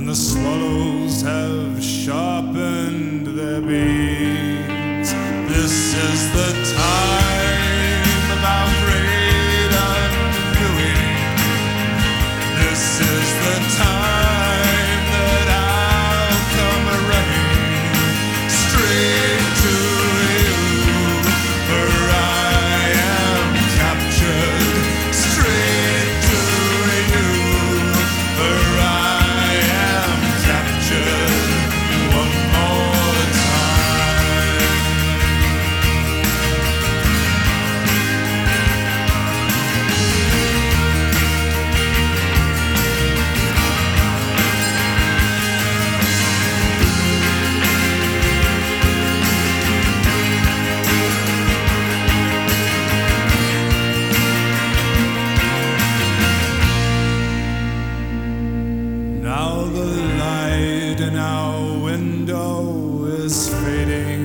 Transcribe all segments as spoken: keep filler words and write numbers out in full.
the swallows have sharpened their beaks. This is the time of our great undoing. This is the time that I'll come running straight to you, for I am captured. Straight to you, for I am captured one more time. Now the light in our window is fading,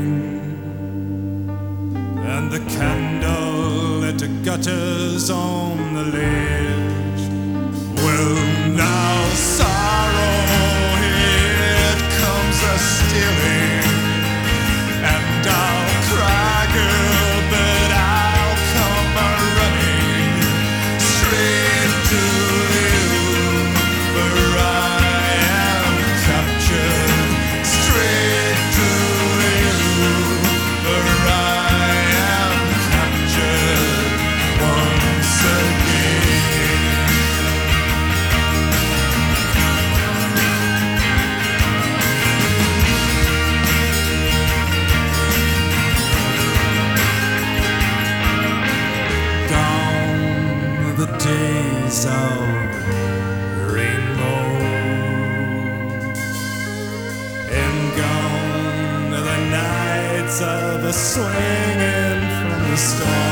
and the candle it gutters on the ledge. Well, now sorrow it comes a stealing, and I'll cry, girl, but I'll come a running straight to you, for I am captured. Straight to you, for I am captured once again. Gone the days of rainbow, and gone the nights of a swinging from the storm.